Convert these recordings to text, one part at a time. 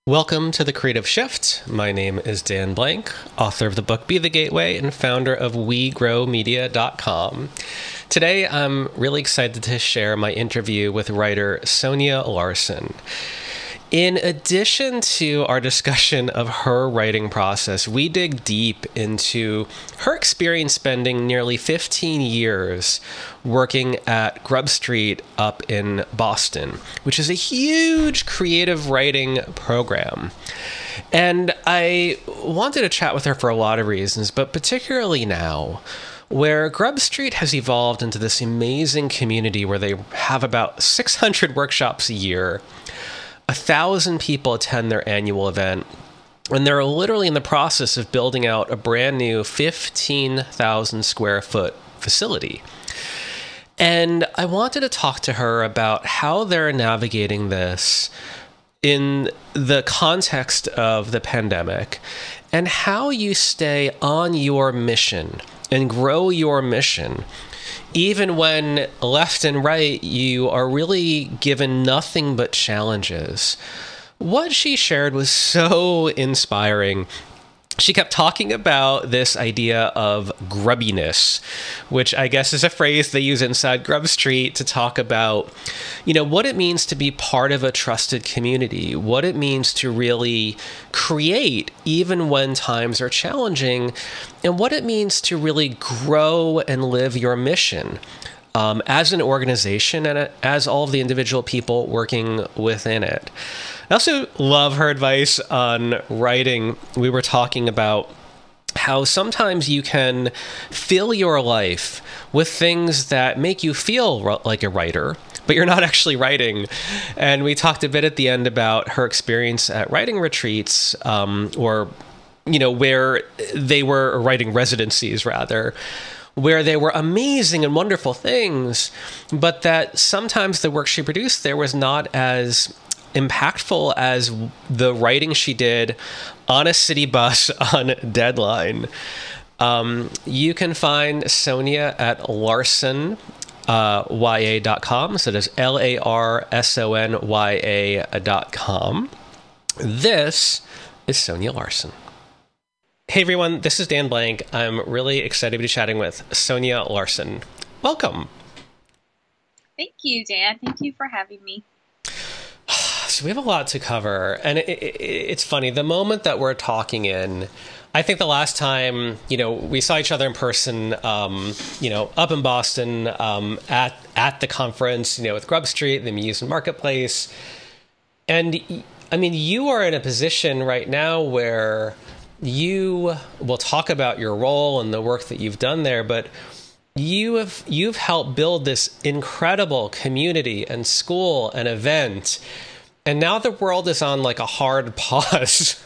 Welcome to The Creative Shift. My name is Dan Blank, author of the book Be the Gateway and founder of WeGrowMedia.com. Today, I'm really excited to share my interview with writer Sonia Larson. In addition to our discussion of her writing process, we dig deep into her experience spending nearly 15 years working at Grub Street up in Boston, which is a huge creative writing program. And I wanted to chat with her for a lot of reasons, but particularly now, where Grub Street has evolved into this amazing community where they have about 600 workshops a year. 1,000 people attend their annual event, and they're literally in the process of building out a brand new 15,000 square foot facility. And I wanted to talk to her about how they're navigating this in the context of the pandemic and how you stay on your mission and grow your mission even when left and right, you are really given nothing but challenges. What she shared was so inspiring. She kept talking about this idea of grubbiness, which I guess is a phrase they use inside Grub Street to talk about, what it means to be part of a trusted community, what it means to really create even when times are challenging, and what it means to really grow and live your mission as an organization and as all of the individual people working within it. I also love her advice on writing. We were talking about how sometimes you can fill your life with things that make you feel like a writer, but you're not actually writing. And we talked a bit at the end about her experience at writing retreats, where they were writing residencies, rather, where they were amazing and wonderful things, but that sometimes the work she produced there was not as impactful as the writing she did on a city bus on deadline. You can find Sonia at Larson, ya.com. So there's LARSONYA.com. This is Sonia Larson. Hey everyone, this is Dan Blank. I'm really excited to be chatting with Sonia Larson. Welcome. Thank you, Dan. Thank you for having me. So we have a lot to cover, and it's funny, the moment that we're talking in, I think the last time, we saw each other in person, up in Boston, at the conference, with Grub Street, the Amusement Marketplace. And I mean, you are in a position right now where you will talk about your role and the work that you've done there, but you've helped build this incredible community and school and event. And now the world is on like a hard pause.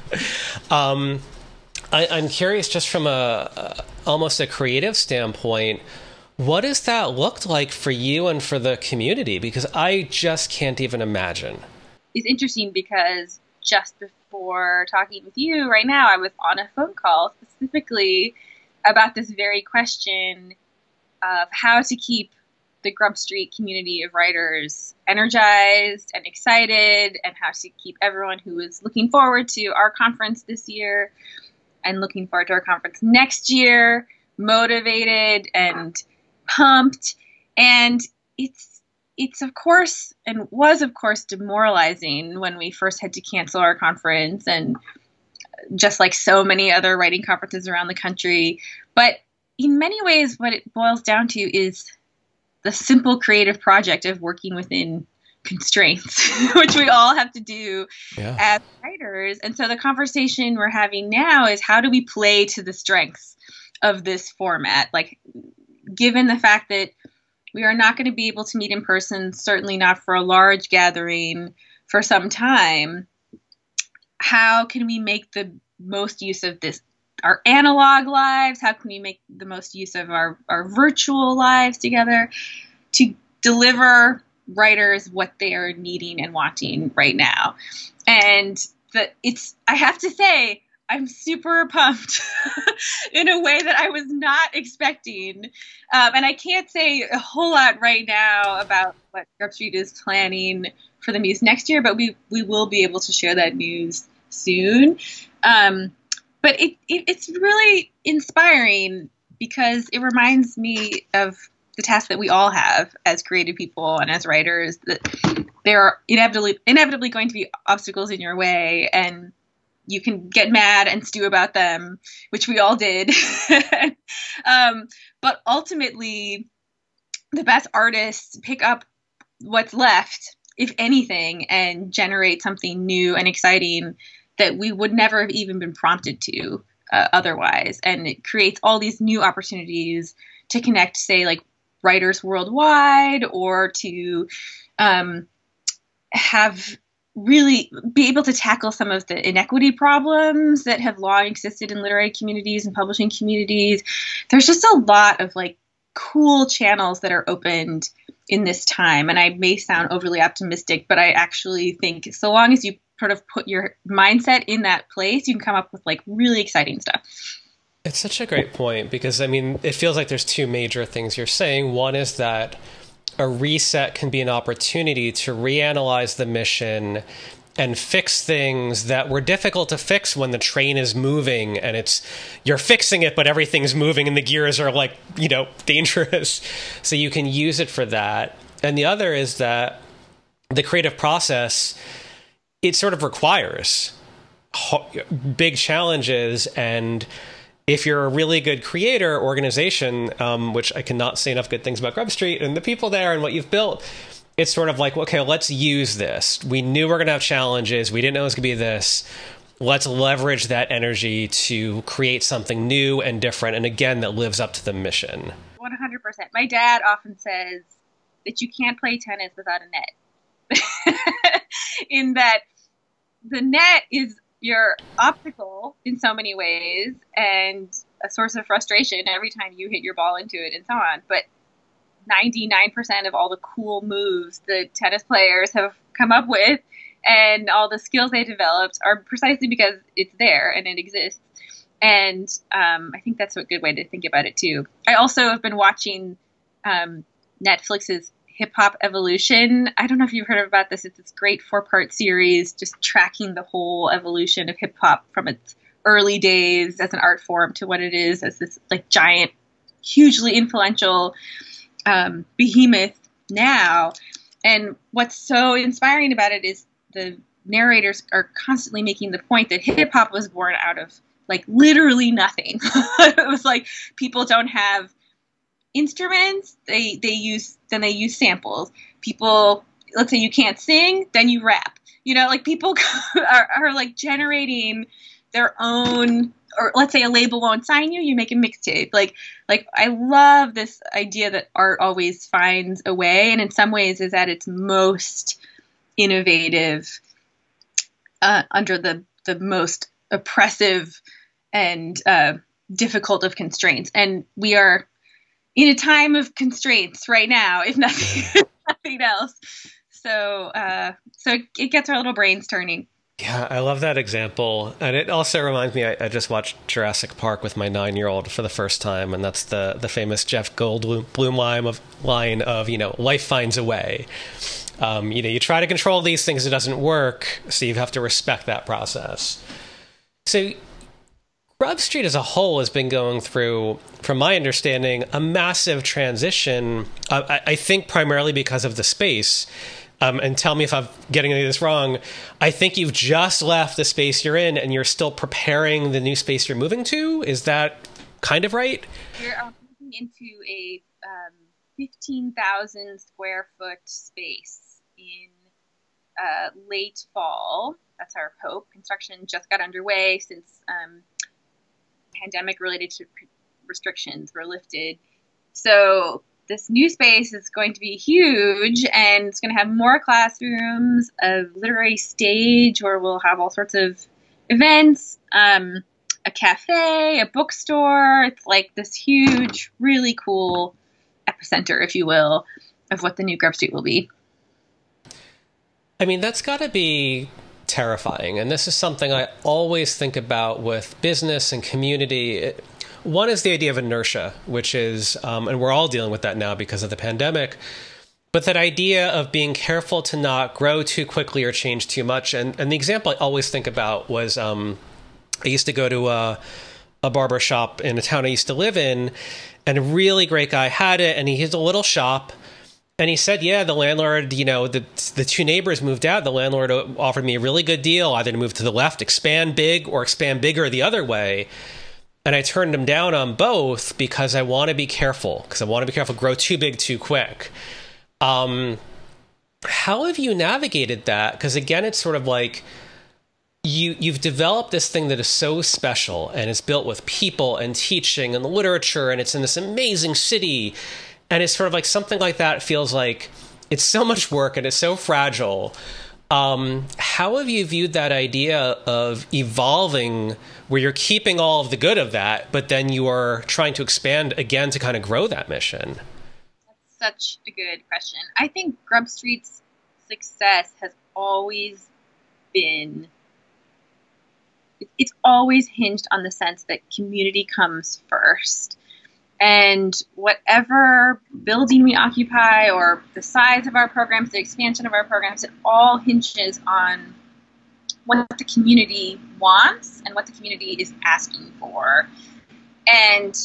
I'm curious, just from almost a creative standpoint, what has that looked like for you and for the community? Because I just can't even imagine. It's interesting because just before talking with you right now, I was on a phone call specifically about this very question of how to keep the Grub Street community of writers energized and excited, and how to keep everyone who is looking forward to our conference this year and looking forward to our conference next year motivated and pumped. And it's of course, and was of course, demoralizing when we first had to cancel our conference, and just like so many other writing conferences around the country. But in many ways, what it boils down to is the simple creative project of working within constraints, which we all have to do as writers. And so the conversation we're having now is, how do we play to the strengths of this format? Like, given the fact that we are not going to be able to meet in person, certainly not for a large gathering for some time, how can we make the most use of this, our analog lives? How can we make the most use of our virtual lives together to deliver writers what they are needing and wanting right now? And I have to say, I'm super pumped in a way that I was not expecting. And I can't say a whole lot right now about what Grub Street is planning for the Muse next year, but we will be able to share that news soon. But it's really inspiring because it reminds me of the task that we all have as creative people and as writers, that there are inevitably going to be obstacles in your way, and you can get mad and stew about them, which we all did. But ultimately, the best artists pick up what's left, if anything, and generate something new and exciting that we would never have even been prompted to otherwise. And it creates all these new opportunities to connect, say, like writers worldwide, or to have really be able to tackle some of the inequity problems that have long existed in literary communities and publishing communities. There's just a lot of like cool channels that are opened in this time. And I may sound overly optimistic, but I actually think so long as you sort of put your mindset in that place, you can come up with like really exciting stuff. It's such a great point because, I mean, it feels like there's two major things you're saying. One is that a reset can be an opportunity to reanalyze the mission and fix things that were difficult to fix when the train is moving and you're fixing it, but everything's moving and the gears are like, dangerous. So you can use it for that. And the other is that the creative process, it sort of requires big challenges. And if you're a really good creator organization, which I cannot say enough good things about Grub Street and the people there and what you've built, it's sort of like, okay, let's use this. We knew we were going to have challenges. We didn't know it was going to be this. Let's leverage that energy to create something new and different, and again, that lives up to the mission. 100%. My dad often says that you can't play tennis without a net. In that the net is your obstacle in so many ways and a source of frustration every time you hit your ball into it and so on. But 99% of all the cool moves that tennis players have come up with and all the skills they developed are precisely because it's there and it exists. And I think that's a good way to think about it too. I also have been watching Netflix's Hip Hop Evolution. I don't know if you've heard about this. It's this great 4-part series just tracking the whole evolution of hip hop from its early days as an art form to what it is as this like giant, hugely influential behemoth now. And what's so inspiring about it is the narrators are constantly making the point that hip hop was born out of like literally nothing. It was like people don't have instruments, they use samples. People, let's say you can't sing, then you rap. Like people are like generating their own, or let's say a label won't sign you, you make a mixtape. Like I love this idea that art always finds a way, and in some ways is at its most innovative under the most oppressive and difficult of constraints. And we are in a time of constraints right now, if nothing else. So it gets our little brains turning. Yeah, I love that example. And it also reminds me, I just watched Jurassic Park with my 9-year-old for the first time. And that's the famous Jeff Goldblum line of, life finds a way. You try to control these things, it doesn't work. So you have to respect that process. So Grub Street as a whole has been going through, from my understanding, a massive transition, I think primarily because of the space. And tell me if I'm getting any of this wrong. I think you've just left the space you're in and you're still preparing the new space you're moving to. Is that kind of right? We're moving into a 15,000 square foot space in late fall. That's our hope. Construction just got underway since pandemic-related restrictions were lifted. So this new space is going to be huge, and it's going to have more classrooms, a literary stage where we'll have all sorts of events, a cafe, a bookstore. It's like this huge, really cool epicenter, if you will, of what the new Grub Street will be. I mean, that's got to be terrifying. And this is something I always think about with business and community. One is the idea of inertia, which is, and we're all dealing with that now because of the pandemic, but that idea of being careful to not grow too quickly or change too much. And the example I always think about was I used to go to a barber shop in a town I used to live in, and a really great guy had it, and he had a little shop. And he said, yeah, the landlord, the two neighbors moved out. The landlord offered me a really good deal, either to move to the left, expand big, or expand bigger the other way. And I turned him down on both because I want to be careful, grow too big too quick. How have you navigated that? Because again, it's sort of like you've developed this thing that is so special and is built with people and teaching and literature, and it's in this amazing city. And it's sort of like something like that feels like it's so much work and it's so fragile. How have you viewed that idea of evolving where you're keeping all of the good of that, but then you are trying to expand again to kind of grow that mission? That's such a good question. I think Grub Street's success has always been, it's always hinged on the sense that community comes first. And whatever building we occupy, or the size of our programs, the expansion of our programs, it all hinges on what the community wants and what the community is asking for. And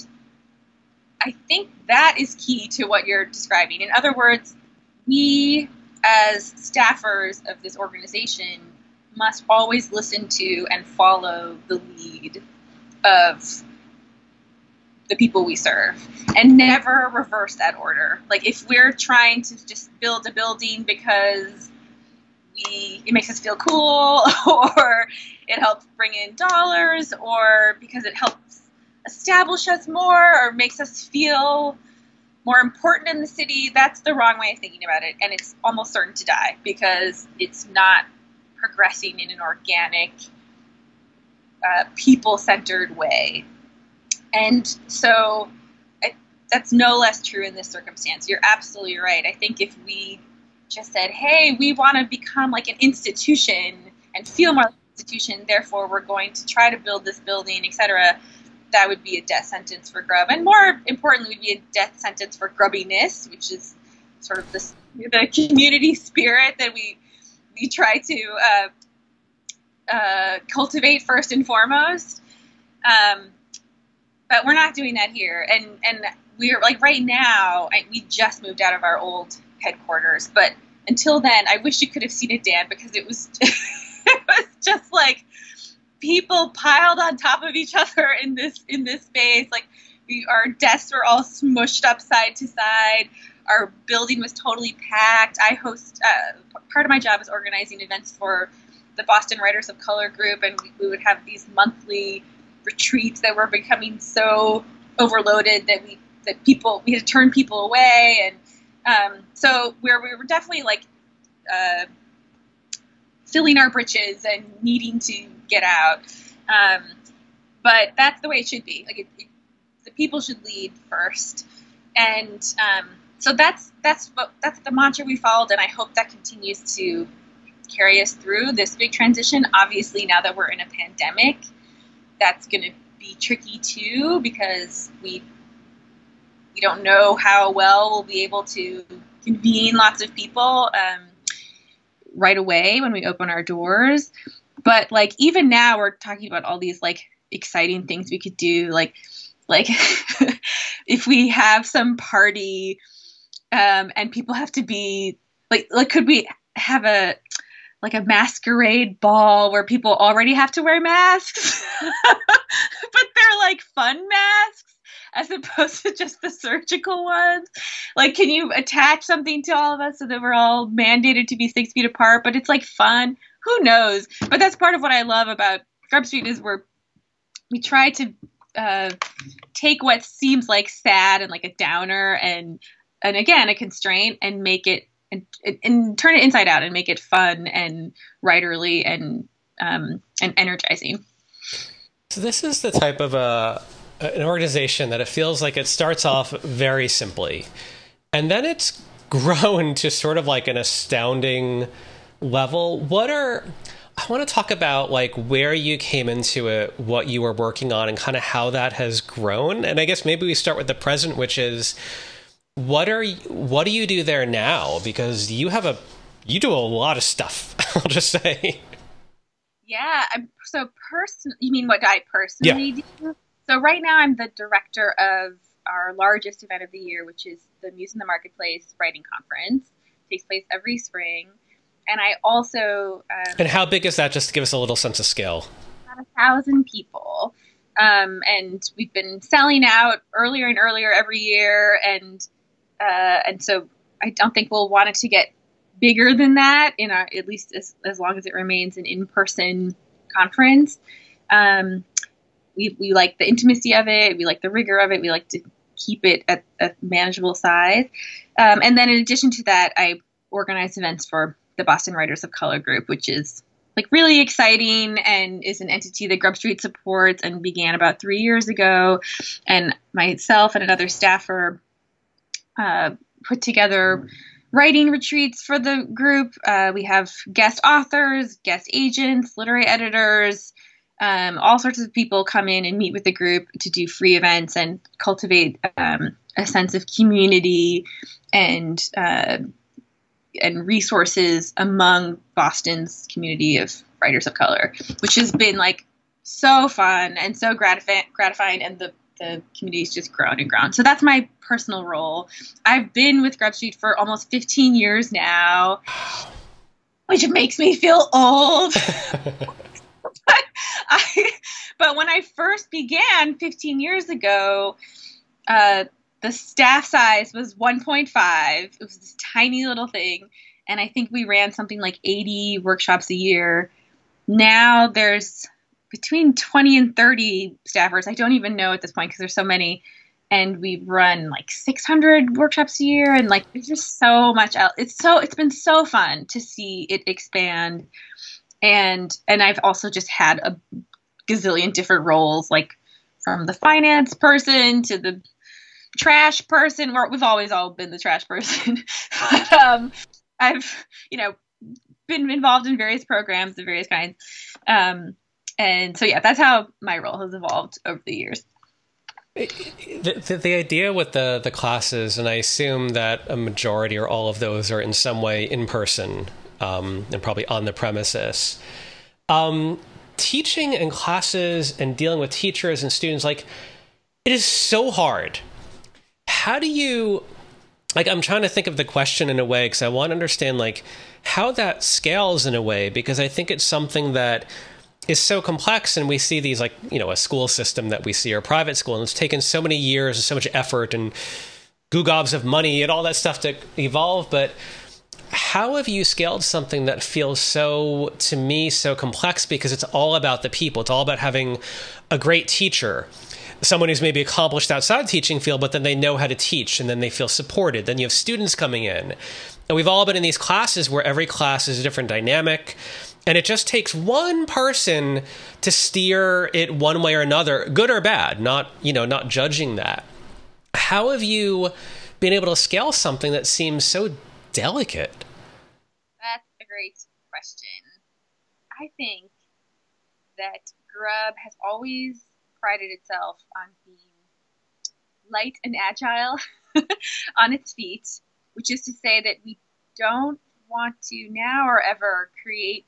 I think that is key to what you're describing. In other words, we as staffers of this organization must always listen to and follow the lead of the people we serve, and never reverse that order. Like if we're trying to just build a building because it makes us feel cool, or it helps bring in dollars, or because it helps establish us more, or makes us feel more important in the city, that's the wrong way of thinking about it. And it's almost certain to die because it's not progressing in an organic, people-centered way. And so that's no less true in this circumstance. You're absolutely right. I think if we just said, hey, we want to become like an institution and feel more like an institution, therefore we're going to try to build this building, etc., that would be a death sentence for Grub. And more importantly, would be a death sentence for grubbiness, which is sort of the community spirit that we try to cultivate first and foremost. But we're not doing that here. And we're like right now, we just moved out of our old headquarters. But until then, I wish you could have seen it, Dan, because it was just like people piled on top of each other in this space. Like our desks were all smushed up side to side. Our building was totally packed. I host, part of my job is organizing events for the Boston Writers of Color group, and we would have these monthly retreats that were becoming so overloaded that we had to turn people away, and so we were definitely like filling our britches and needing to get out. But that's the way it should be. Like the people should lead first, and so that's the mantra we followed, and I hope that continues to carry us through this big transition. Obviously, now that we're in a pandemic, that's going to be tricky too, because we don't know how well we'll be able to convene lots of people right away when we open our doors. But like even now, we're talking about all these like exciting things we could do, like if we have some party and people have to be like could we have a masquerade ball where people already have to wear masks, but they're like fun masks as opposed to just the surgical ones? Like, can you attach something to all of us so that we're all mandated to be 6 feet apart, but it's like fun? Who knows? But that's part of what I love about Grub Street is we try to take what seems like sad and like a downer and again, a constraint, and make it and turn it inside out and make it fun and writerly and energizing. So this is the type of an organization that it feels like it starts off very simply, and then it's grown to sort of like an astounding level. I want to talk about like where you came into it, what you were working on, and kind of how that has grown. And I guess maybe we start with the present, which is what do you do there now? Because you do a lot of stuff. I'll just say. Yeah. You mean what I personally do? So right now I'm the director of our largest event of the year, which is the Muse in the Marketplace Writing Conference. It takes place every spring. And I also... and how big is that, just to give us a little sense of scale? About 1,000 people. And we've been selling out earlier and earlier every year. And so I don't think we'll want it to get bigger than that, at least as long as it remains an in-person conference. We like the intimacy of it. We like the rigor of it. We like to keep it at a manageable size. And then in addition to that, I organize events for the Boston Writers of Color group, which is like really exciting and is an entity that Grub Street supports and began about 3 years ago. And myself and another staffer put together writing retreats for the group. We have guest authors, guest agents, literary editors, all sorts of people come in and meet with the group to do free events and cultivate a sense of community and resources among Boston's community of writers of color, which has been like so fun and so gratifying, and the community's just grown and grown. So that's my personal role. I've been with Grub Street for almost 15 years now, which makes me feel old. But when I first began 15 years ago, the staff size was 1.5. It was this tiny little thing. And I think we ran something like 80 workshops a year. Now there's between 20 and 30 staffers. I don't even know at this point because there's so many. And we run like 600 workshops a year. And like, there's just so much else. It's been so fun to see it expand. And I've also just had a gazillion different roles, like from the finance person to the trash person. We've always all been the trash person. But, I've, been involved in various programs of various kinds. And so, yeah, that's how my role has evolved over the years. The idea with the classes, and I assume that a majority or all of those are in some way in person, and probably on the premises. Teaching in classes and dealing with teachers and students, like, it is so hard. How do you, like, I'm trying to think of the question in a way, because I want to understand, like, how that scales in a way, because I think it's something that is so complex, and we see these, like, a school system that we see, or private school, and it's taken so many years and so much effort and gobs of money and all that stuff to evolve. But how have you scaled something that feels so, to me, so complex? Because it's all about the people. It's all about having a great teacher, someone who's maybe accomplished outside the teaching field, but then they know how to teach, and then they feel supported. Then you have students coming in. And we've all been in these classes where every class is a different dynamic, and it just takes one person to steer it one way or another, good or bad, not judging that. How have you been able to scale something that seems so delicate? That's a great question. I think that Grub has always prided itself on being light and agile on its feet, which is to say that we don't want to now or ever create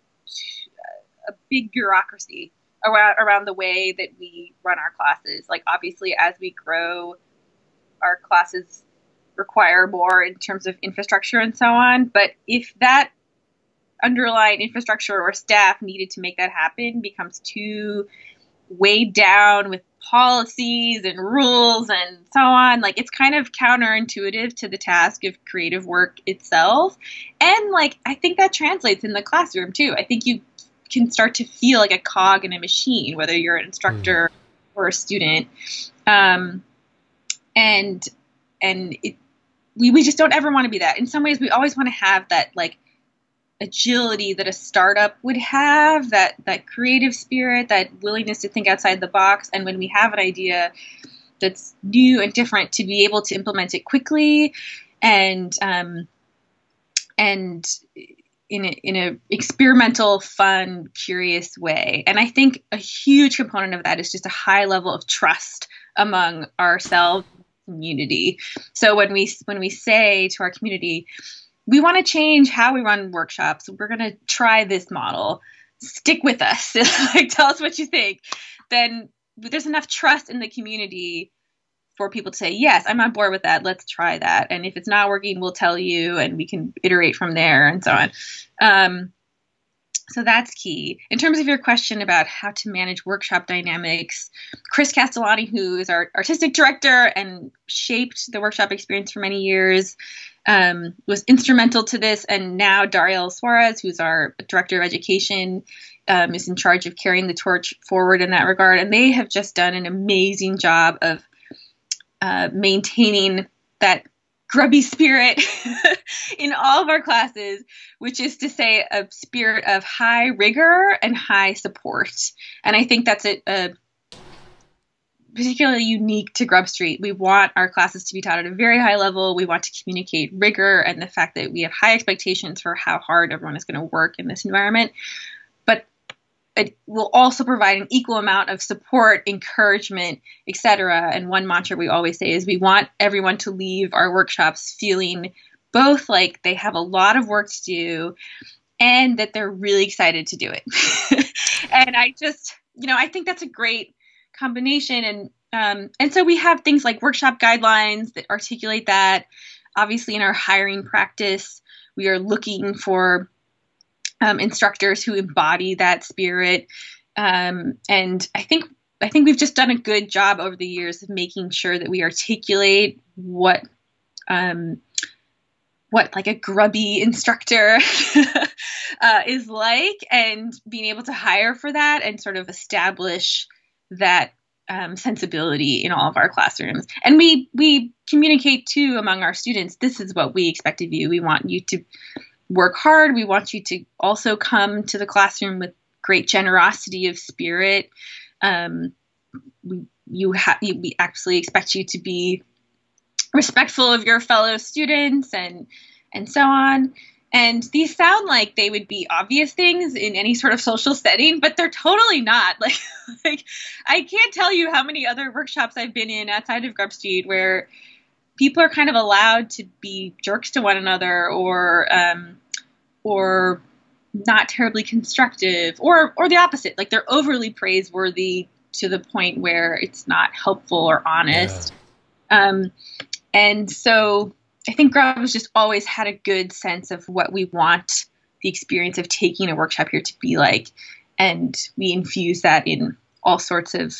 a big bureaucracy around the way that we run our classes. Like, obviously, as we grow, our classes require more in terms of infrastructure and so on. But if that underlying infrastructure or staff needed to make that happen becomes too weighed down with policies and rules and so on, like, it's kind of counterintuitive to the task of creative work itself. And like, I think that translates in the classroom too. I think you can start to feel like a cog in a machine, whether you're an instructor or a student. We just don't ever want to be that. In some ways, we always want to have that like agility that a startup would have, that creative spirit, that willingness to think outside the box. And when we have an idea that's new and different, to be able to implement it quickly and in a experimental, fun, curious way. And I think a huge component of that is just a high level of trust among ourselves community. So when we say to our community, we want to change how we run workshops, we're going to try this model, stick with us, like tell us what you think, then there's enough trust in the community for people to say, yes, I'm on board with that. Let's try that. And if it's not working, we'll tell you and we can iterate from there and so on. So that's key. In terms of your question about how to manage workshop dynamics, Chris Castellani, who is our artistic director and shaped the workshop experience for many years, was instrumental to this. And now Dariel Suarez, who's our director of education, is in charge of carrying the torch forward in that regard. And they have just done an amazing job of maintaining that grubby spirit in all of our classes, which is to say a spirit of high rigor and high support. And I think that's particularly unique to Grub Street. We want our classes to be taught at a very high level. We want to communicate rigor and the fact that we have high expectations for how hard everyone is going to work in this environment. But it will also provide an equal amount of support, encouragement, etc. And one mantra we always say is we want everyone to leave our workshops feeling both like they have a lot of work to do and that they're really excited to do it. And I just, I think that's a great combination. And so we have things like workshop guidelines that articulate that. Obviously, in our hiring practice, we are looking for instructors who embody that spirit. And I think we've just done a good job over the years of making sure that we articulate what like a grubby instructor is like, and being able to hire for that and sort of establish that sensibility in all of our classrooms. And we communicate too among our students, this is what we expect of you. We want you to work hard. We want you to also come to the classroom with great generosity of spirit. We actually expect you to be respectful of your fellow students and so on. And these sound like they would be obvious things in any sort of social setting, but they're totally not. Like I can't tell you how many other workshops I've been in outside of Grub Street where people are kind of allowed to be jerks to one another or not terribly constructive or the opposite. Like they're overly praiseworthy to the point where it's not helpful or honest. Yeah. And so I think Grub has just always had a good sense of what we want the experience of taking a workshop here to be like. And we infuse that in all sorts of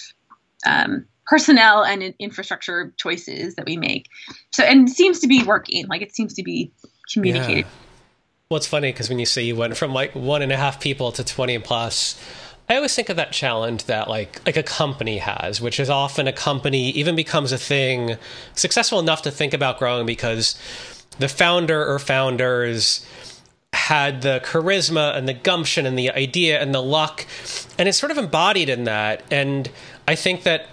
personnel and infrastructure choices that we make. So, and it seems to be working. Like it seems to be communicated. Yeah. Well, it's funny because when you say you went from like 1.5 people to 20 plus, I always think of that challenge that like a company has, which is often a company even becomes a thing successful enough to think about growing because the founder or founders had the charisma and the gumption and the idea and the luck, and it's sort of embodied in that. And I think that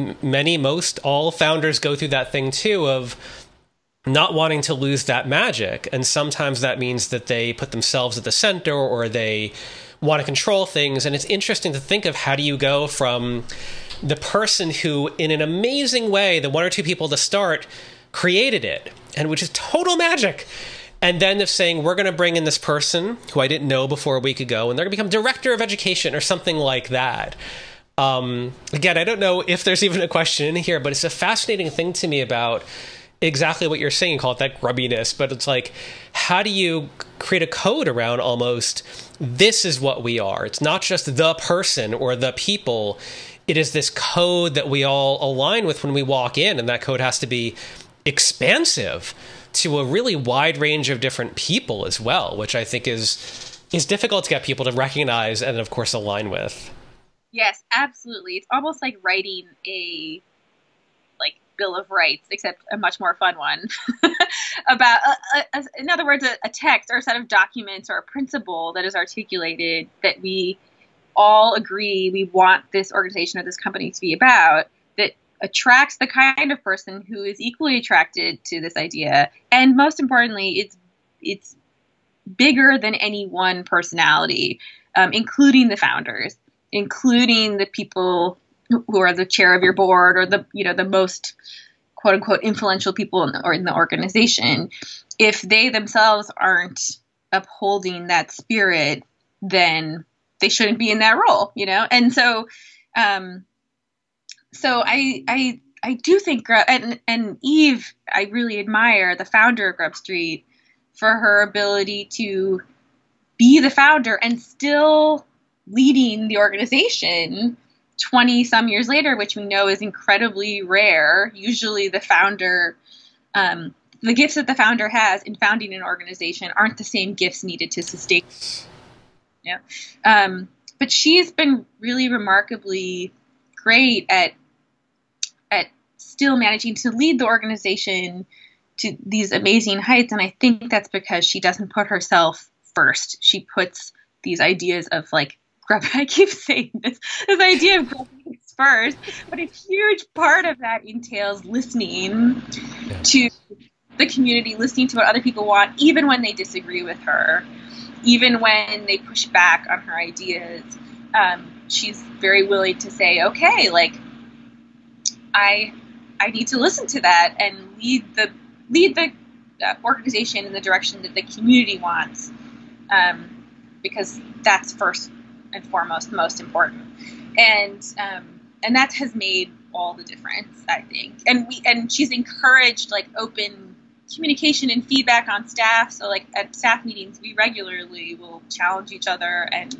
most all founders go through that thing too of not wanting to lose that magic. And sometimes that means that they put themselves at the center or they want to control things. And it's interesting to think of how do you go from the person who, in an amazing way, the 1 or 2 people to start created it, and which is total magic. And then of saying, we're going to bring in this person who I didn't know before a week ago, and they're going to become director of education or something like that. Again, I don't know if there's even a question in here, but it's a fascinating thing to me about exactly what you're saying, call it that grubbiness, but it's like, how do you create a code around almost, this is what we are. It's not just the person or the people. It is this code that we all align with when we walk in, and that code has to be expansive to a really wide range of different people as well, which I think is difficult to get people to recognize and, of course, align with. Yes, absolutely. It's almost like writing a Bill of Rights, except a much more fun one about, in other words, a text or a set of documents or a principle that is articulated that we all agree we want this organization or this company to be about, that attracts the kind of person who is equally attracted to this idea. And most importantly, it's bigger than any one personality, including the founders, including the people who are the chair of your board or the most quote unquote influential people in the organization. If they themselves aren't upholding that spirit, then they shouldn't be in that role, And so, I do think and Eve, I really admire, the founder of Grub Street, for her ability to be the founder and still leading the organization 20 some years later, which we know is incredibly rare. Usually the founder, the gifts that the founder has in founding an organization aren't the same gifts needed to sustain. Yeah. But she's been really remarkably great at still managing to lead the organization to these amazing heights. And I think that's because she doesn't put herself first. She puts these ideas of I keep saying this idea of grubbing first, but a huge part of that entails listening to the community, listening to what other people want, even when they disagree with her, even when they push back on her ideas. She's very willing to say, okay, I need to listen to that and lead the organization in the direction that the community wants, because that's first and foremost most important, and that has made all the difference, I think. And she's encouraged open communication and feedback on staff. So at staff meetings, we regularly will challenge each other and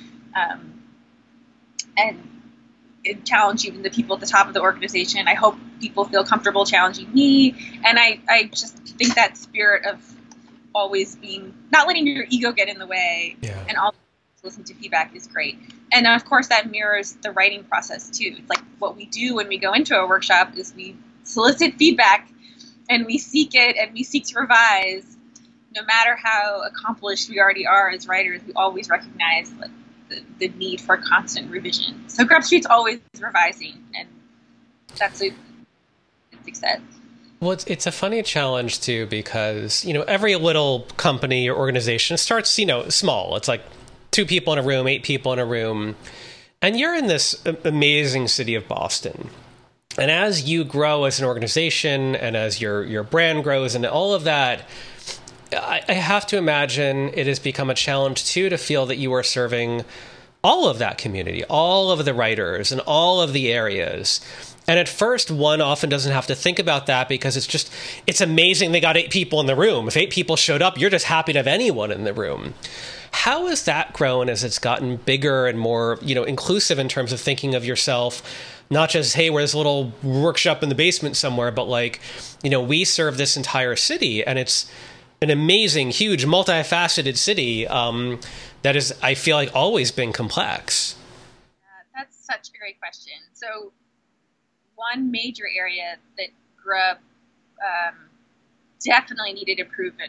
challenge even the people at the top of the organization. I hope people feel comfortable challenging me. And I just think that spirit of always not letting your ego get in the way and always listen to feedback is great. And of course that mirrors the writing process too. It's what we do when we go into a workshop is we solicit feedback and we seek it and we seek to revise. No matter how accomplished we already are as writers, we always recognize the need for constant revision. So Grub Street's always revising, and that's a success. Well, it's a funny challenge too, because every little company or organization starts small. It's 2 people in a room, 8 people in a room, and you're in this amazing city of Boston. And as you grow as an organization and as your brand grows and all of that, I have to imagine it has become a challenge too to feel that you are serving all of that community, all of the writers and all of the areas. And at first, one often doesn't have to think about that because it's amazing they got 8 people in the room. If 8 people showed up, you're just happy to have anyone in the room. How has that grown as it's gotten bigger and more, inclusive in terms of thinking of yourself, not just, hey, we're this little workshop in the basement somewhere, but we serve this entire city, and it's an amazing, huge, multifaceted city that is, I feel always been complex. That's such a great question. So one major area that Grub definitely needed improvement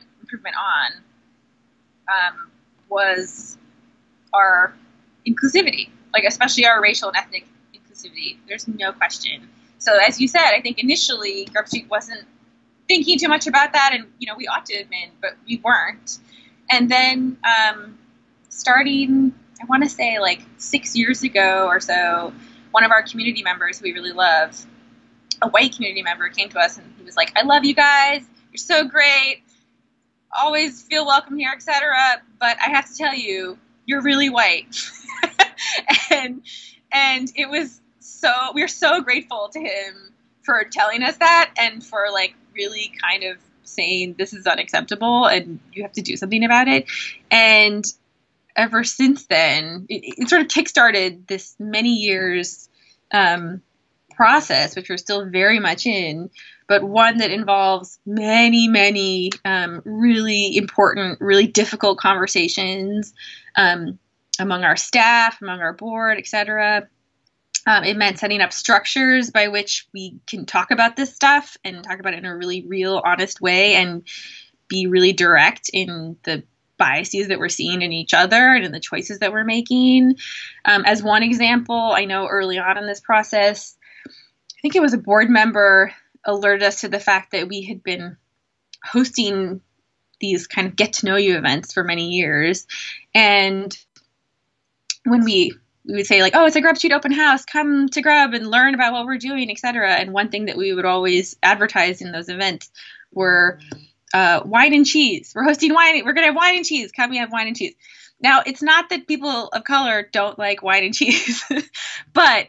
on was our inclusivity, especially our racial and ethnic inclusivity. There's no question. So as you said, I think initially Grub Street wasn't thinking too much about that, and we ought to have been, but we weren't. And then starting, I want to say 6 years ago or so, one of our community members who we really love, a white community member, came to us and he was like, "I love you guys. You're so great. Always feel welcome here, etc. But I have to tell you, you're really white." and it was we're so grateful to him for telling us that and for really kind of saying this is unacceptable and you have to do something about it. And ever since then, it sort of kickstarted this many years process, which we're still very much in, but one that involves many, many really important, really difficult conversations among our staff, among our board, etc. It meant setting up structures by which we can talk about this stuff and talk about it in a really real, honest way and be really direct in the biases that we're seeing in each other and in the choices that we're making. As one example, I know early on in this process, I think it was a board member alerted us to the fact that we had been hosting these kind of get to know you events for many years. And when we would say like, oh, it's a Grub Street open house, come to Grub and learn about what we're doing, etc. And one thing that we would always advertise in those events were wine and cheese. We're hosting wine. We're going to have wine and cheese. Come, we have wine and cheese. Now, it's not that people of color don't like wine and cheese, but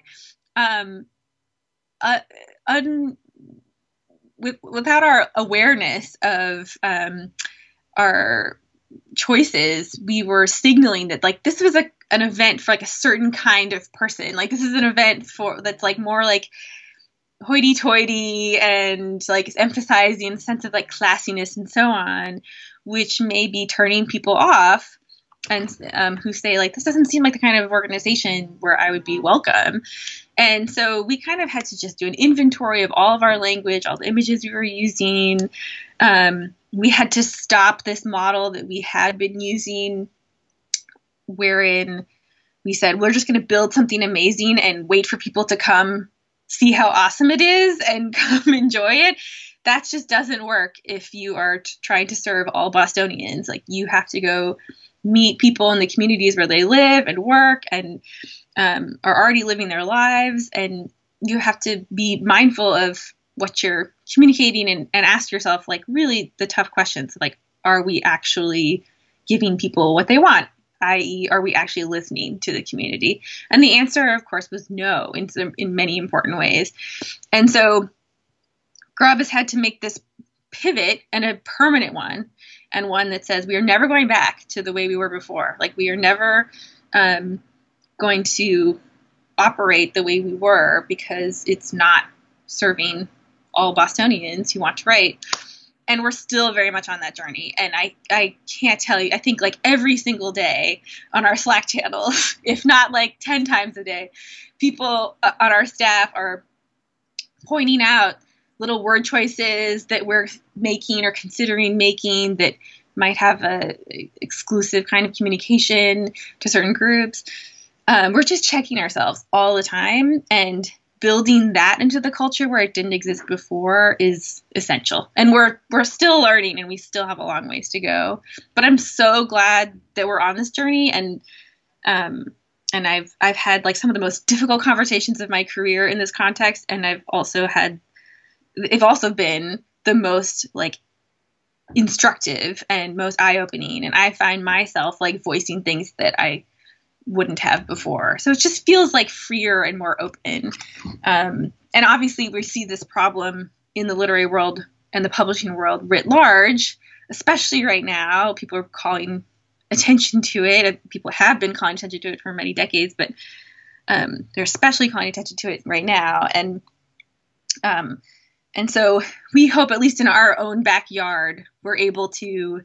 without our awareness of our choices, we were signaling that like this was an event for like a certain kind of person. Like this is an event that's like more like hoity-toity and like emphasizing a sense of like classiness and so on, which may be turning people off, and who say like, this doesn't seem like the kind of organization where I would be welcome. And so we kind of had to just do an inventory of all of our language, all the images we were using. We had to stop this model that we had been using, wherein we said, we're just going to build something amazing and wait for people to come see how awesome it is and come enjoy it. That just doesn't work if you are trying to serve all Bostonians. Like, you have to go meet people in the communities where they live and work and are already living their lives. And you have to be mindful of what you're communicating and ask yourself, like, really the tough questions. Like, are we actually giving people what they want? I.e., are we actually listening to the community? And the answer, of course, was no in many important ways. And so Grub has had to make this pivot, and a permanent one, and one that says we are never going back to the way we were before. Like, we are never going to operate the way we were, because it's not serving all Bostonians who want to write. And we're still very much on that journey. And I can't tell you, I think like every single day on our Slack channels, if not like 10 times a day, people on our staff are pointing out little word choices that we're making or considering making that might have a exclusive kind of communication to certain groups. We're just checking ourselves all the time, and building that into the culture where it didn't exist before is essential. And we're still learning, and we still have a long ways to go. But I'm so glad that we're on this journey, and I've had like some of the most difficult conversations of my career in this context, and they've also been the most like instructive and most eye-opening. And I find myself like voicing things that I wouldn't have before. So it just feels like freer and more open. And obviously we see this problem in the literary world and the publishing world writ large, especially right now. People are calling attention to it. People have been calling attention to it for many decades, but they're especially calling attention to it right now. And so we hope, at least in our own backyard, we're able to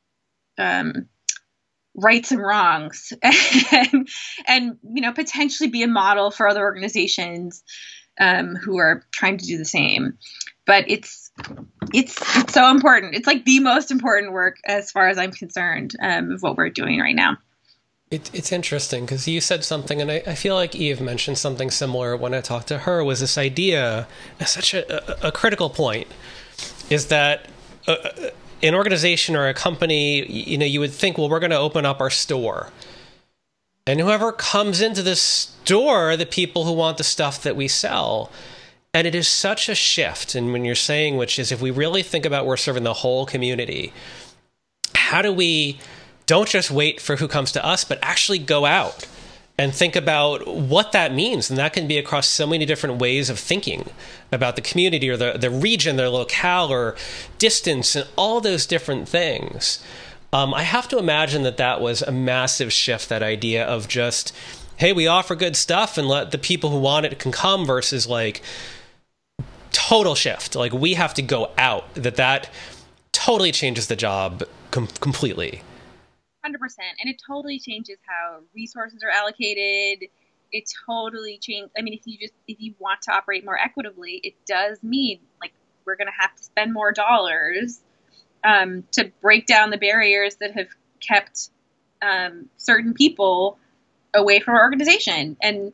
right some wrongs and potentially be a model for other organizations who are trying to do the same. But it's so important. It's like the most important work, as far as I'm concerned, of what we're doing right now. It's interesting because you said something, and I feel like Eve mentioned something similar when I talked to her, was this idea, such a critical point, is that an organization or a company, you would think, well, we're going to open up our store. And whoever comes into the store are the people who want the stuff that we sell. And it is such a shift. And when you're saying, which is, if we really think about we're serving the whole community, how do we don't just wait for who comes to us, but actually go out and think about what that means? And that can be across so many different ways of thinking about the community or the region, their locale or distance, and all those different things. I have to imagine that was a massive shift, that idea of just, hey, we offer good stuff and let the people who want it can come, versus like total shift. Like, we have to go out. That totally changes the job completely. 100%. And it totally changes how resources are allocated. It totally changes. I mean, if you want to operate more equitably, it does mean like we're going to have to spend more dollars to break down the barriers that have kept certain people away from our organization, and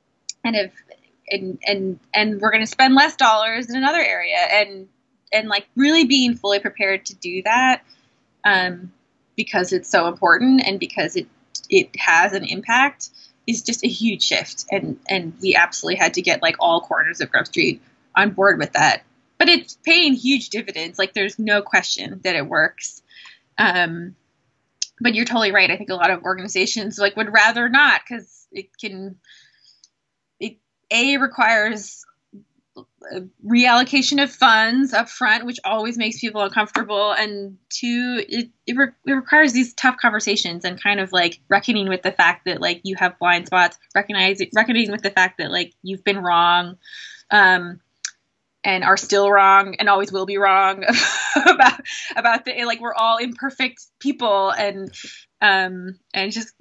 we're going to spend less dollars in another area, and like really being fully prepared to do that because it's so important and because it has an impact, is just a huge shift. And we absolutely had to get like all corners of Grub Street on board with that. But it's paying huge dividends. Like, there's no question that it works. But you're totally right. I think a lot of organizations like would rather not, because it requires a reallocation of funds up front, which always makes people uncomfortable. And two, it requires these tough conversations and kind of like reckoning with the fact that like you have blind spots, reckoning with the fact that like you've been wrong, and are still wrong and always will be wrong about the, like, we're all imperfect people. And just,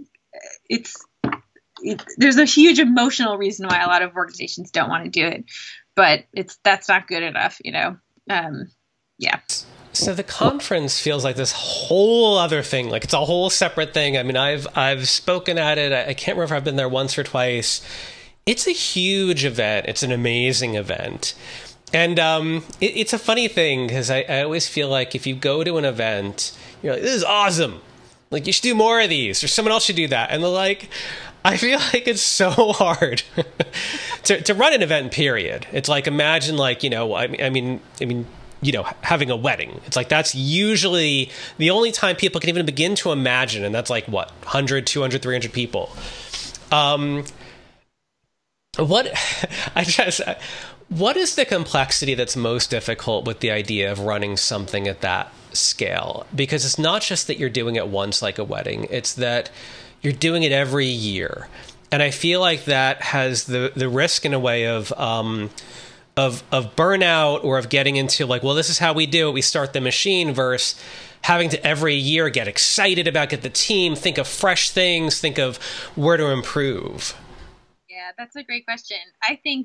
there's a huge emotional reason why a lot of organizations don't want to do it, but that's not good enough, yeah. So the conference feels like this whole other thing. Like, it's a whole separate thing. I mean, I've spoken at it. I can't remember if I've been there once or twice. It's a huge event. It's an amazing event. And it's a funny thing because I always feel like if you go to an event, you're like, this is awesome. Like, you should do more of these, or someone else should do that. And they're like, I feel like it's so hard to run an event, period. It's like, imagine like, I mean, having a wedding. It's like, that's usually the only time people can even begin to imagine. And that's like, what, 100, 200, 300 people. What is the complexity that's most difficult with the idea of running something at that scale? Because it's not just that you're doing it once like a wedding, it's that you're doing it every year. And I feel like that has the risk in a way of burnout, or of getting into like, well, this is how we do it. We start the machine, versus having to every year get excited about, get the team, think of fresh things, think of where to improve. Yeah, that's a great question. I think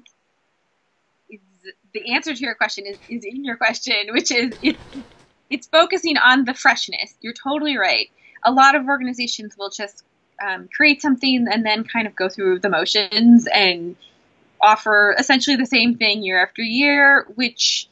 the answer to your question is in your question, which is it's focusing on the freshness. You're totally right. A lot of organizations will just create something and then kind of go through the motions and offer essentially the same thing year after year, which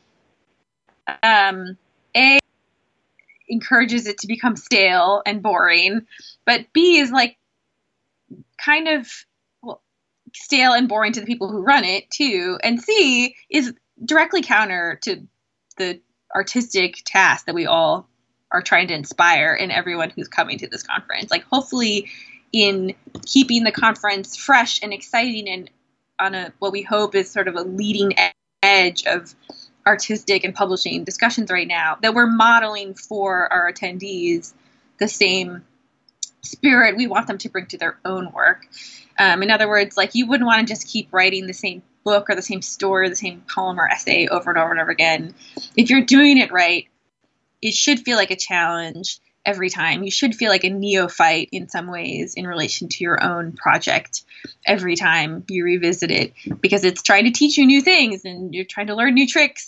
A, encourages it to become stale and boring, but B, is like kind of stale and boring to the people who run it too, and C, is directly counter to the artistic task that we all are trying to inspire in everyone who's coming to this conference. Like, hopefully in keeping the conference fresh and exciting and on what we hope is sort of a leading edge of artistic and publishing discussions right now, that we're modeling for our attendees the same spirit we want them to bring to their own work. In other words, like, you wouldn't want to just keep writing the same book or the same story, or the same poem or essay over and over and over again. If you're doing it right, it should feel like a challenge every time. You should feel like a neophyte in some ways in relation to your own project every time you revisit it, because it's trying to teach you new things and you're trying to learn new tricks.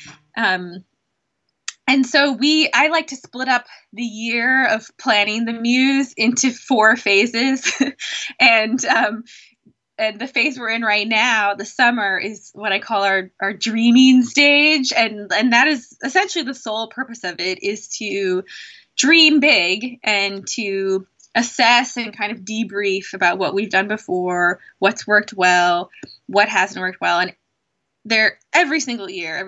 And so I like to split up the year of planning the Muse into 4 phases. And the phase we're in right now, the summer, is what I call our dreaming stage. And that is essentially the sole purpose of it, is to dream big and to assess and kind of debrief about what we've done before, what's worked well, what hasn't worked well. And every single year,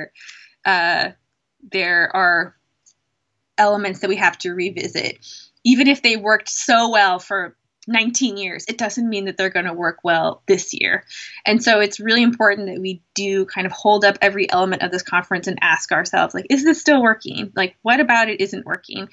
there are elements that we have to revisit. Even if they worked so well for 19 years, it doesn't mean that they're going to work well this year. And so it's really important that we do kind of hold up every element of this conference and ask ourselves, like, is this still working? Like, what about it isn't working?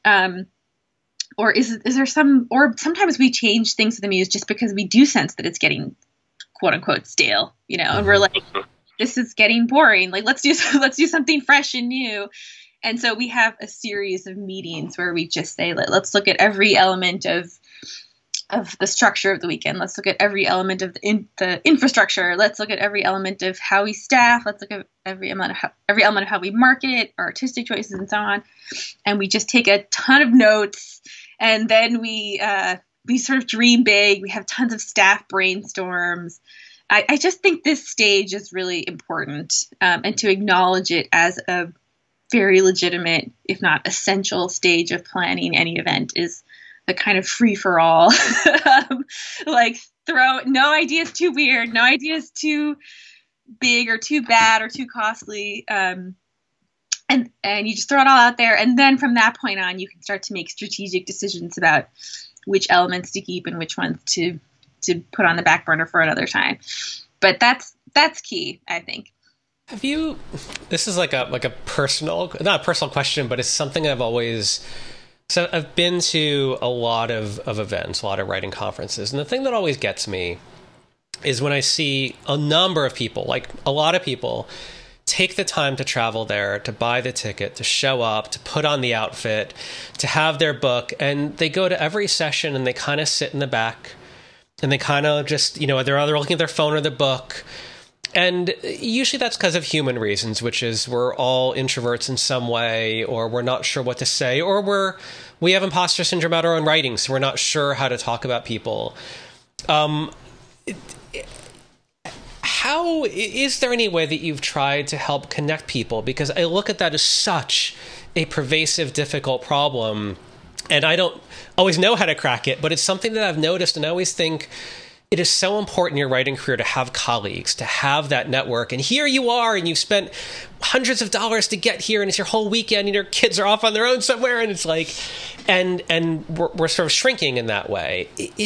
Or is there or sometimes we change things to the Muse just because we do sense that it's getting quote unquote stale, and we're like, this is getting boring. Like, let's do something fresh and new. And so we have a series of meetings where we just say, let's look at every element of the structure of the weekend. Let's look at every element of the infrastructure. Let's look at every element of how we staff. Let's look at every element of how we market, our artistic choices, and so on. And we just take a ton of notes, and then we sort of dream big. We have tons of staff brainstorms. I just think this stage is really important, and to acknowledge it as a very legitimate, if not essential stage of planning any event is the kind of free for all. Like no idea is too weird, no idea is too big or too bad or too costly. And you just throw it all out there. And then from that point on, you can start to make strategic decisions about which elements to keep and which ones to put on the back burner for another time. But that's key, I think. This is like a personal, not a personal question, but it's something so I've been to a lot of events, a lot of writing conferences. And the thing that always gets me is when I see a number of people, like a lot of people, take the time to travel there, to buy the ticket, to show up, to put on the outfit, to have their book. And they go to every session and they kind of sit in the back and they kind of just, they're either looking at their phone or their book. And usually that's because of human reasons, which is we're all introverts in some way, or we're not sure what to say, or we have imposter syndrome about our own writing, so we're not sure how to talk about people. How is there any way that you've tried to help connect people? Because I look at that as such a pervasive, difficult problem, and I don't always know how to crack it, but it's something that I've noticed, and I always think it is so important in your writing career to have colleagues, to have that network. And here you are, and you've spent hundreds of dollars to get here, and it's your whole weekend, and your kids are off on their own somewhere, and it's like, and we're sort of shrinking in that way.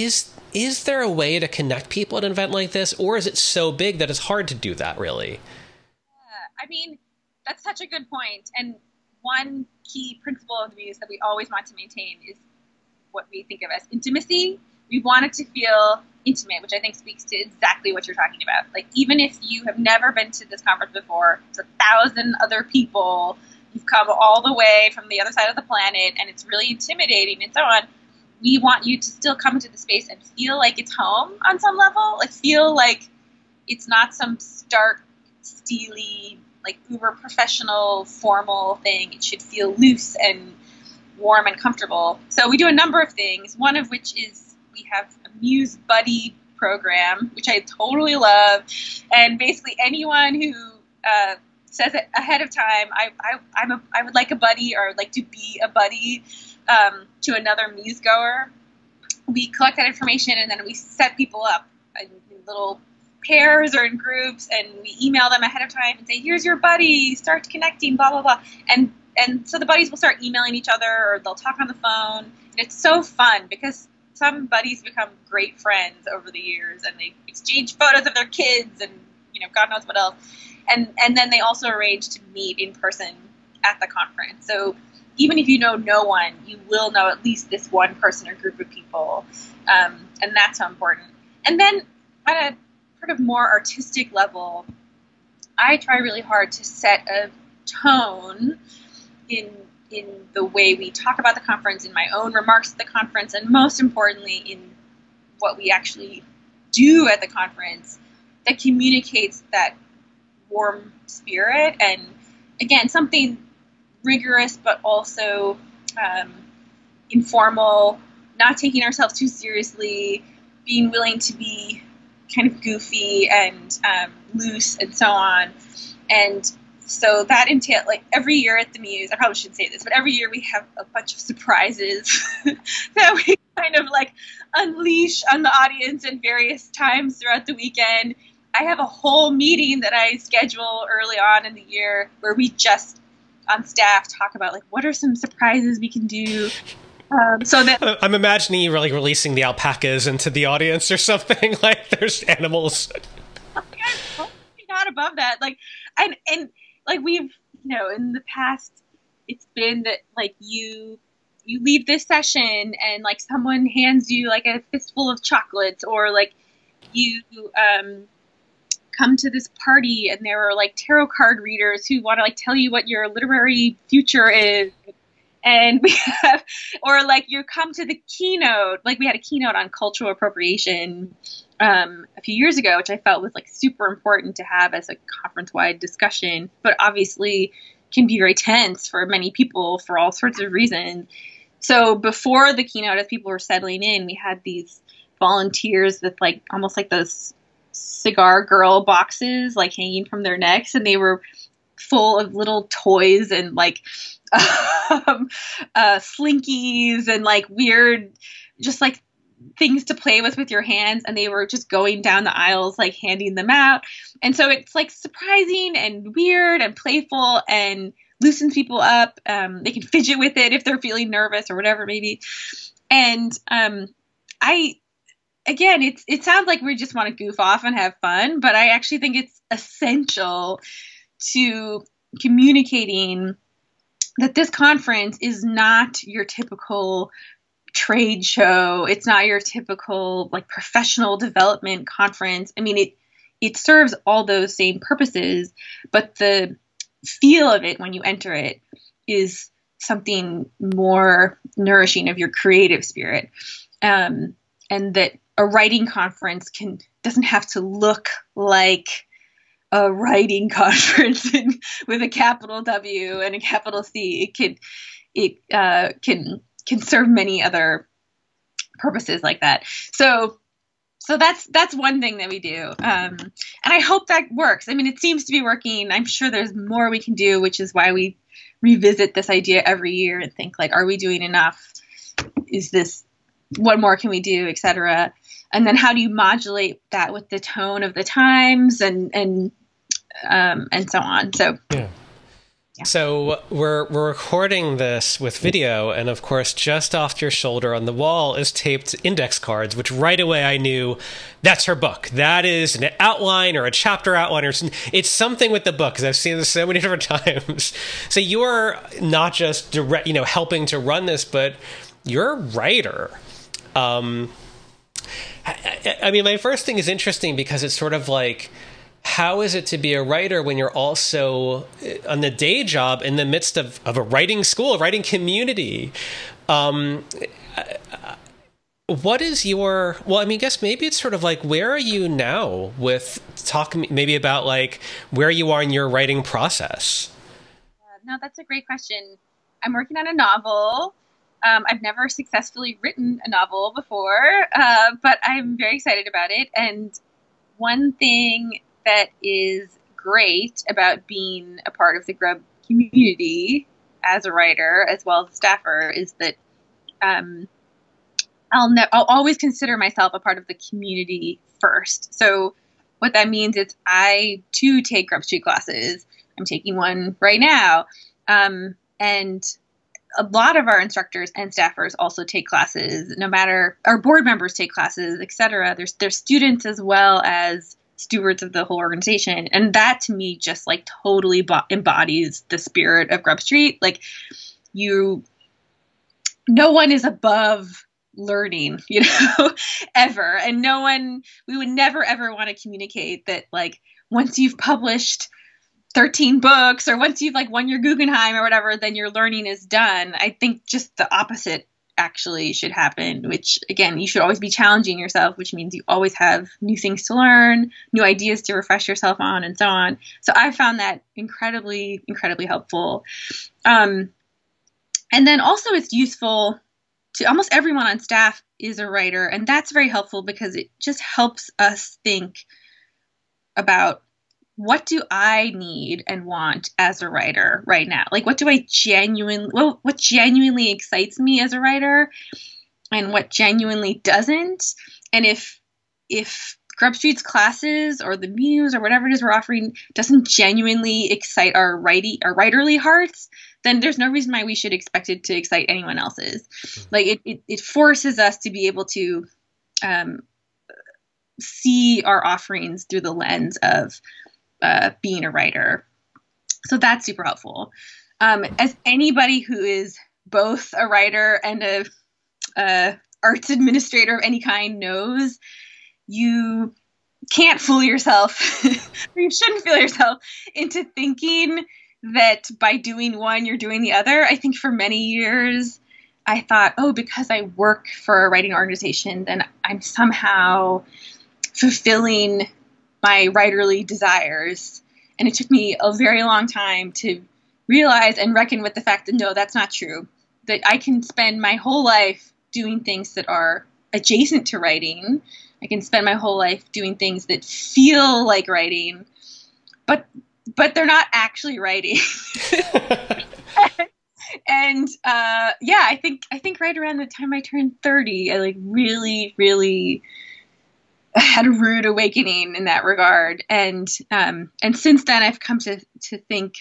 Is there a way to connect people at an event like this, or is it so big that it's hard to do that, really? Yeah, I mean, that's such a good point. And one key principle of the Muse that we always want to maintain is what we think of as intimacy. We want it to feel intimate, which I think speaks to exactly what you're talking about. Like, even if you have never been to this conference before, it's 1,000 other people, you've come all the way from the other side of the planet, and it's really intimidating and so on. We want you to still come into the space and feel like it's home on some level, like feel like it's not some stark, steely, like uber professional, formal thing. It should feel loose and warm and comfortable. So we do a number of things, one of which is we have a Muse Buddy program, which I totally love. And basically anyone who says it ahead of time, I would like a buddy, or like to be a buddy to another Muse goer. We collect that information and then we set people up in little pairs or in groups, and we email them ahead of time and say, here's your buddy, start connecting, blah, blah, blah. And so the buddies will start emailing each other, or they'll talk on the phone. And it's so fun because some buddies become great friends over the years, and they exchange photos of their kids and, God knows what else. And then they also arrange to meet in person at the conference. So even if you know no one, you will know at least this one person or group of people. And that's so important. And then at a sort of more artistic level, I try really hard to set a tone in the way we talk about the conference, in my own remarks at the conference, and most importantly in what we actually do at the conference, that communicates that warm spirit. And again, something rigorous but also informal, not taking ourselves too seriously, being willing to be kind of goofy and loose and so on. And so that entails, like, every year at the Muse, I probably shouldn't say this, but every year we have a bunch of surprises that we kind of like unleash on the audience at various times throughout the weekend. I have a whole meeting that I schedule early on in the year where we just on staff talk about, like, what are some surprises we can do. So that I'm imagining you like releasing the alpacas into the audience or something. Like, there's animals. Not above that, like, and like we've, in the past, it's been that like you leave this session and like someone hands you like a fistful of chocolates, or like you come to this party and there are like tarot card readers who want to like tell you what your literary future is. And we have, or like you come to the keynote, like we had a keynote on cultural appropriation a few years ago, which I felt was like super important to have as a conference-wide discussion, but obviously can be very tense for many people for all sorts of reasons. So before the keynote, as people were settling in, we had these volunteers with like almost like those cigar girl boxes like hanging from their necks, and they were full of little toys and like slinkies and like weird, just like things to play with your hands, and they were just going down the aisles like handing them out. And so it's like surprising and weird and playful and loosens people up. They can fidget with it if they're feeling nervous or whatever maybe. And it sounds like we just want to goof off and have fun, but I actually think it's essential to communicating that this conference is not your typical trade show. It's not your typical like professional development conference. I mean, it serves all those same purposes, but the feel of it when you enter it is something more nourishing of your creative spirit. And that a writing conference doesn't have to look like a writing conference with a capital W and a capital C. It can serve many other purposes like that. So that's one thing that we do. And I hope that works. I mean, it seems to be working. I'm sure there's more we can do, which is why we revisit this idea every year and think like, are we doing enough? What more can we do, et cetera? And then how do you modulate that with the tone of the times and so on. So, yeah. So we're recording this with video, and of course, just off your shoulder on the wall is taped index cards, which right away I knew that's her book. That is an outline or a chapter outline, or it's something with the book, because I've seen this so many different times. So you're not just helping to run this, but you're a writer. I mean, my first thing is interesting because it's sort of like, how is it to be a writer when you're also on the day job in the midst of a writing school, a writing community? What is your, well, I mean, I guess maybe it's sort of like, where are you now with talking maybe about like where you are in your writing process? No, that's a great question. I'm working on a novel. I've never successfully written a novel before, but I'm very excited about it. And one thing that is great about being a part of the Grub community as a writer, as well as a staffer, is that I'll always consider myself a part of the community first. So what that means is I too take Grub Street classes. I'm taking one right now. And a lot of our instructors and staffers also take classes, no matter our board members take classes, et cetera. There's students as well as stewards of the whole organization. And that to me just like totally embodies the spirit of Grub Street. Like no one is above learning, ever. And we would never, ever want to communicate that like once you've published 13 books or once you've like won your Guggenheim or whatever, then your learning is done. I think just the opposite actually should happen, which again, you should always be challenging yourself, which means you always have new things to learn, new ideas to refresh yourself on, and so on. So I found that incredibly, incredibly helpful. And then also it's useful to almost everyone on staff is a writer. And that's very helpful because it just helps us think about what do I need and want as a writer right now? Like, what genuinely excites me as a writer and what genuinely doesn't? And if Grub Street's classes or the Muse or whatever it is we're offering doesn't genuinely excite our writerly hearts, then there's no reason why we should expect it to excite anyone else's. Like it forces us to be able to see our offerings through the lens of being a writer. So that's super helpful. As anybody who is both a writer and a arts administrator of any kind knows, you can't fool yourself, or you shouldn't fool yourself into thinking that by doing one, you're doing the other. I think for many years, I thought, because I work for a writing organization, then I'm somehow fulfilling my writerly desires. And it took me a very long time to realize and reckon with the fact that no, that's not true. That I can spend my whole life doing things that are adjacent to writing. I can spend my whole life doing things that feel like writing. But but they're not actually writing. And I think right around the time I turned 30, I like really, really had a rude awakening in that regard. And since then I've come to think,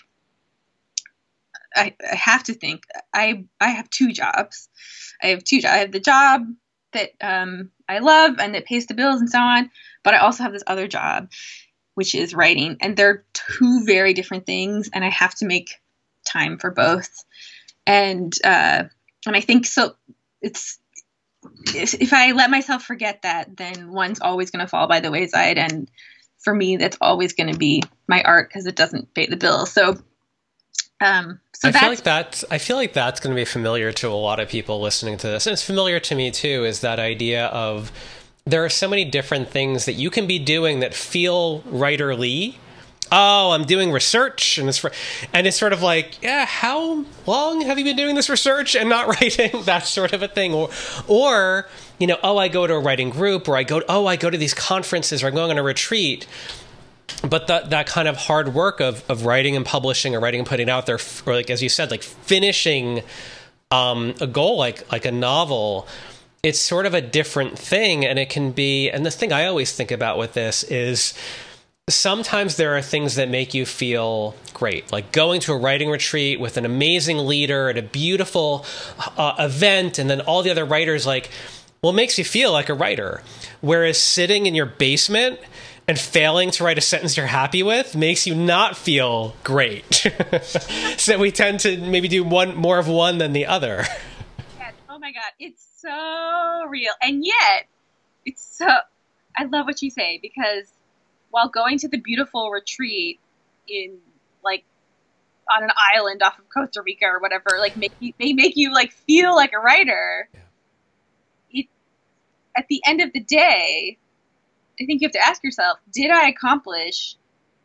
I have to think, I have two jobs. I have the job that I love and that pays the bills and so on, but I also have this other job, which is writing, and they're two very different things, and I have to make time for both. And I think so. It's, if I let myself forget that, then one's always going to fall by the wayside, and for me, that's always going to be my art because it doesn't pay the bills. So I feel like that's going to be familiar to a lot of people listening to this. And it's familiar to me too, is that idea of there are so many different things that you can be doing that feel writerly. Oh, I'm doing research, and it's sort of like, yeah, how long have you been doing this research and not writing? That sort of a thing. Or, you know, oh, I go to a writing group, or I go to these conferences, or I'm going on a retreat. But that kind of hard work of writing and publishing, or writing and putting it out there, or like, as you said, like finishing a goal, like a novel, it's sort of a different thing. And it can be, and the thing I always think about with this is sometimes there are things that make you feel great, like going to a writing retreat with an amazing leader at a beautiful event, and then all the other writers, like, well, it makes you feel like a writer. Whereas sitting in your basement and failing to write a sentence you're happy with makes you not feel great. So we tend to maybe do more of one than the other. Yes. Oh my God. It's so real. And yet I love what you say, because while going to the beautiful retreat in, like, on an island off of Costa Rica or whatever, like they make you like feel like a writer. Yeah. At the end of the day, I think you have to ask yourself, did I accomplish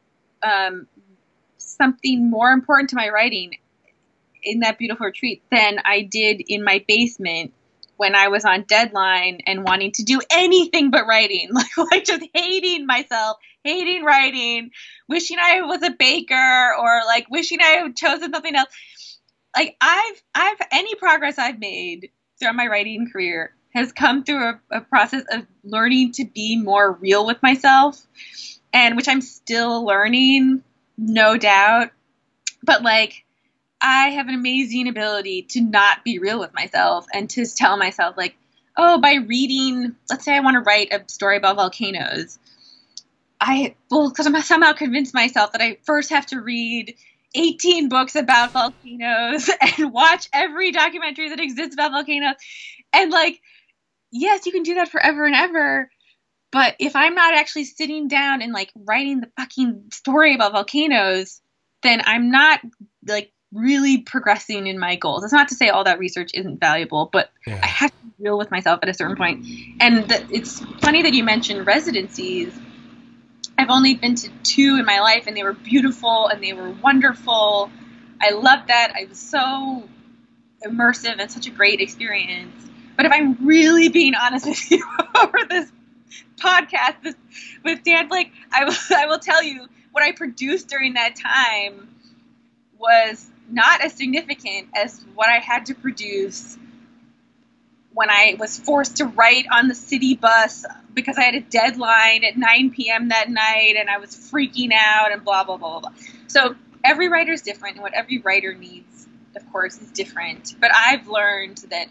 something more important to my writing in that beautiful retreat than I did in my basement when I was on deadline and wanting to do anything but writing, like just hating myself, hating writing, wishing I was a baker, or like wishing I had chosen something else. Like any progress I've made throughout my writing career has come through a process of learning to be more real with myself, and which I'm still learning, no doubt. But like, I have an amazing ability to not be real with myself and to tell myself, like, oh, by reading, let's say I want to write a story about volcanoes. Because I'm somehow convinced myself that I first have to read 18 books about volcanoes and watch every documentary that exists about volcanoes. And like, yes, you can do that forever and ever. But if I'm not actually sitting down and like writing the fucking story about volcanoes, then I'm not like really progressing in my goals. It's not to say all that research isn't valuable, but yeah. I have to be real with myself at a certain point. And it's funny that you mentioned residencies. I've only been to 2 in my life, and they were beautiful and they were wonderful. I loved that. I was so immersive and such a great experience. But if I'm really being honest with you over this podcast with Dan Blank, I will tell you what I produced during that time was not as significant as what I had to produce when I was forced to write on the city bus because I had a deadline at 9 p.m. that night, and I was freaking out and blah, blah, blah, blah. So every writer is different, and what every writer needs, of course, is different. But I've learned that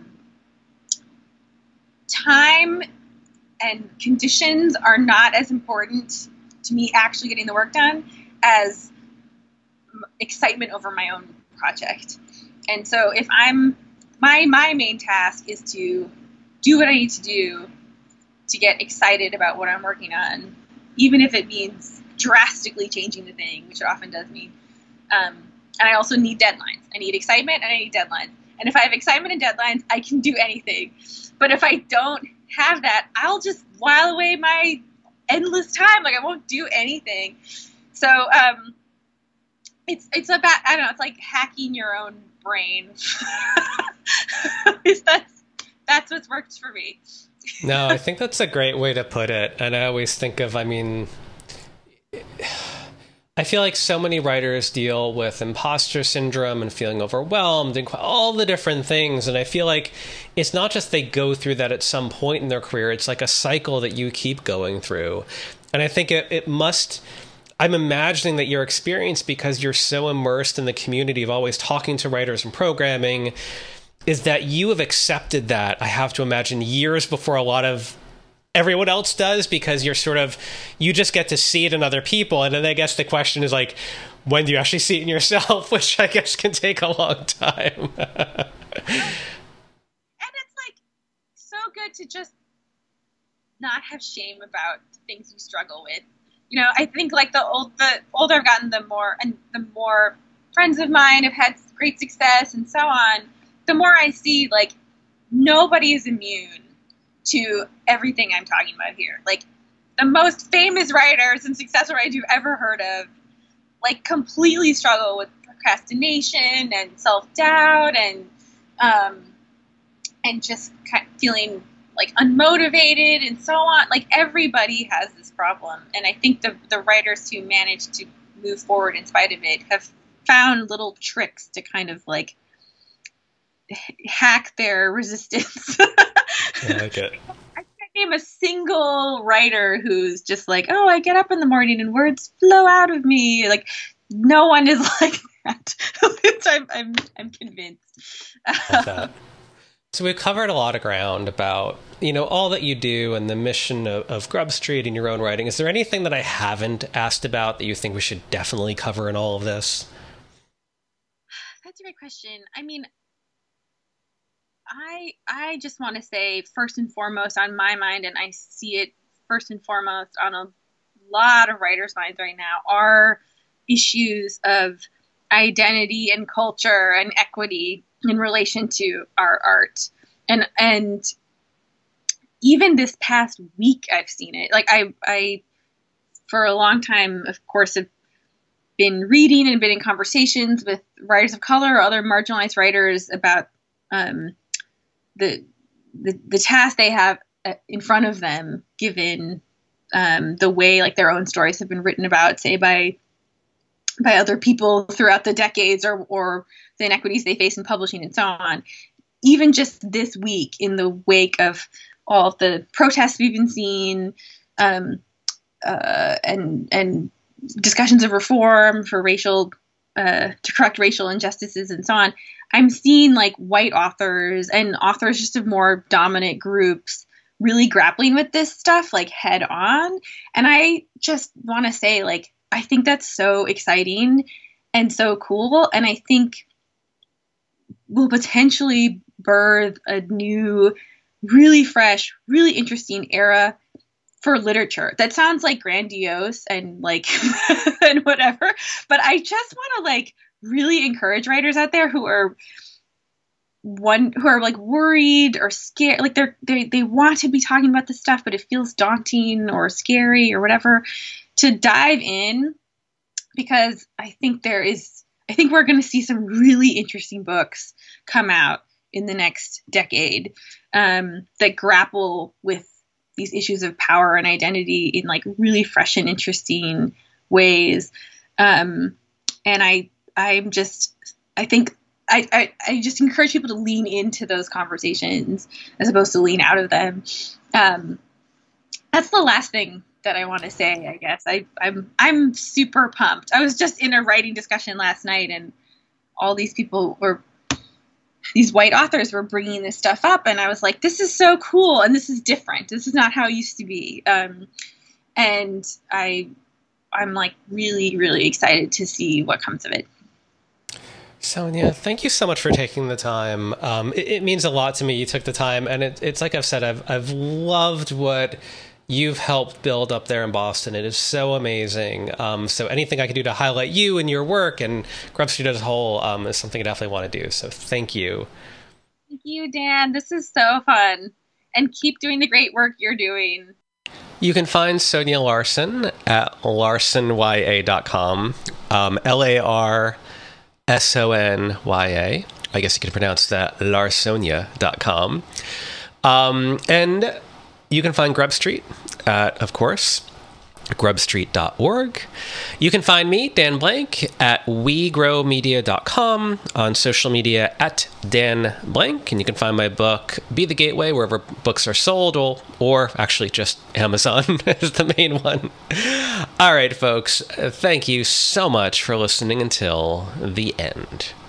time and conditions are not as important to me actually getting the work done as excitement over my own project. And so if my main task is to do what I need to do to get excited about what I'm working on, even if it means drastically changing the thing, which it often does mean. And I also need deadlines. I need excitement and I need deadlines. And if I have excitement and deadlines, I can do anything. But if I don't have that, I'll just while away my endless time. Like, I won't do anything. So it's about, I don't know, it's like hacking your own brain. At least that's what's worked for me. No, I think that's a great way to put it. And I always think of, I mean, I feel like so many writers deal with imposter syndrome and feeling overwhelmed and all the different things. And I feel like it's not just they go through that at some point in their career. It's like a cycle that you keep going through. And I think it must, I'm imagining that your experience, because you're so immersed in the community of always talking to writers and programming, is that you have accepted that, I have to imagine, years before a lot of everyone else does, because you just get to see it in other people. And then I guess the question is like, when do you actually see it in yourself, which I guess can take a long time. And it's like so good to just not have shame about things you struggle with. I think like the older I've gotten, the more friends of mine have had great success and so on, the more I see like nobody is immune to everything I'm talking about here. Like the most famous writers and successful writers you've ever heard of, like completely struggle with procrastination and self-doubt and just kind of feeling like unmotivated and so on. Like everybody has this problem. And I think the writers who manage to move forward in spite of it have found little tricks to kind of like hack their resistance. I like it. I can't name a single writer who's just like, oh, I get up in the morning and words flow out of me. Like no one is like that. I'm convinced. Like that. So we've covered a lot of ground about, all that you do and the mission of Grub Street and your own writing. Is there anything that I haven't asked about that you think we should definitely cover in all of this? That's a great question. I mean, I just want to say, first and foremost on my mind, and I see it first and foremost on a lot of writers' minds right now, are issues of identity and culture and equity in relation to our art. And even this past week, I've seen it. Like I for a long time, of course, have been reading and been in conversations with writers of color or other marginalized writers about the task they have in front of them, given the way like their own stories have been written about, say by other people throughout the decades, or the inequities they face in publishing and so on. Even just this week, in the wake of all of the protests we've been seeing, and discussions of reform for to correct racial injustices and so on, I'm seeing like white authors and authors just of more dominant groups really grappling with this stuff like head on. And I just want to say, like, I think that's so exciting and so cool. And I think will potentially birth a new, really fresh, really interesting era for literature. That sounds like grandiose and like and whatever, but I just want to like really encourage writers out there who are like worried or scared, like they want to be talking about this stuff, but it feels daunting or scary or whatever, to dive in, because I think we're going to see some really interesting books come out in the next decade that grapple with these issues of power and identity in like really fresh and interesting ways. And I just encourage people to lean into those conversations as opposed to lean out of them. That's the last thing that I want to say, I guess. I'm super pumped. I was just in a writing discussion last night, and all these white authors were bringing this stuff up, and I was like, this is so cool, and this is different. This is not how it used to be. And I'm like really, really excited to see what comes of it. Sonia, thank you so much for taking the time. It means a lot to me. You took the time, and it's like I've said, I've loved what you've helped build up there in Boston. It is so amazing. So anything I can do to highlight you and your work and Grub Street as a whole is something I definitely want to do. So thank you. Thank you, Dan. This is so fun. And keep doing the great work you're doing. You can find Sonia Larson at larsonya.com. LARSONYA. I guess you could pronounce that larsonia.com. And you can find Grub Street at, of course, grubstreet.org. You can find me, Dan Blank, at wegrowmedia.com, on social media at Dan Blank, and you can find my book, Be the Gateway, wherever books are sold, or actually just Amazon is the main one. All right, folks, thank you so much for listening until the end.